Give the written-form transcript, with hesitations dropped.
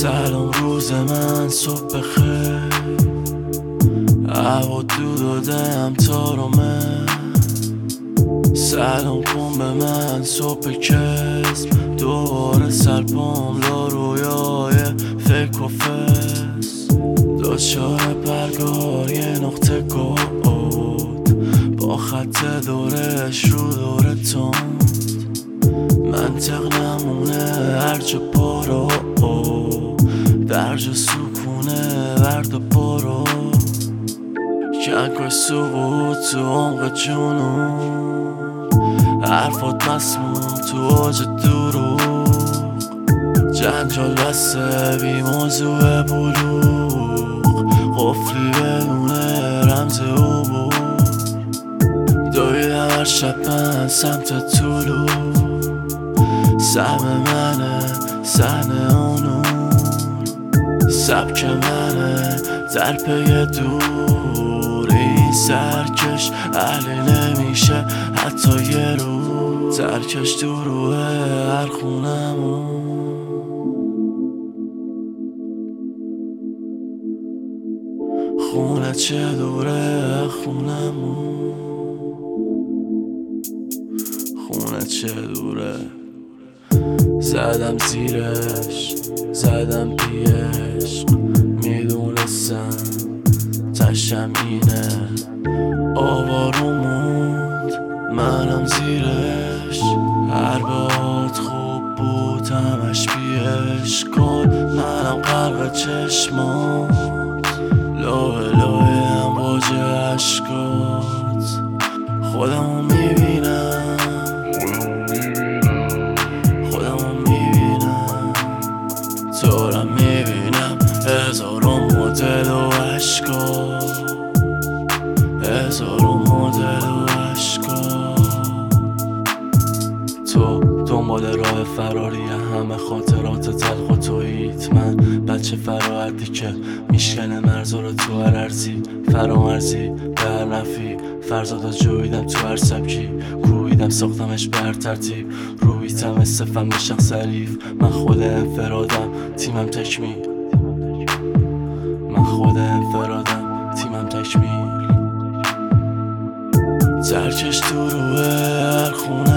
سلام روز من صبح بخیر، هوا دود و دم تارمه. سلام کن به من صبح کسب، دوباره سرپام لا رویای فکر و فس. دچار پرگار یه نقطه گود، با خط دورش رو دور تند. منطق نمونه هرچه پارو، درجا سکونه ورد و برو. کنکای سقوط تو عمق جنون، حرفات مسموم تو اوج دروغ. جنجال بسته بی موضوع بلوغ، قفلی بدون رمز عبور. دویدم هر شب من سمت طلوع، سهم منه صحنه اونور. سبک منه در پی دور، این سرکش علی نمیشه حتی یه رو. ترکش تو روه هر خونمون، خونه چه دوره خونمون، خونه چه دوره. زدم زیرش زدم پیش، میدونستم تشم اینه. آوارو موند منم زیرش، هر باد خوب بود همش بیش کن. منم غرق چشمات، لوه لوه امواج عشقات. خودمو میبینم تورم میبینم، هزارو مدل و عشقا، هزارو مدل و عشقا. تو دنبال راه فراری همه خاطرات تلخ و توییت. من بچه فراحتی که میشکنه مرزا رو تو هر ارزی، فرامرزی به هر نفی. فرزادا جویدم تو هر سبکی، کویدم ساختمش به هر ترتیب. رویتم استفم به شخص حریف، من خود انفرادم تیمم تکمیل. من خود انفرادم تیمم تکمیل. ترکش تو روه هر خونه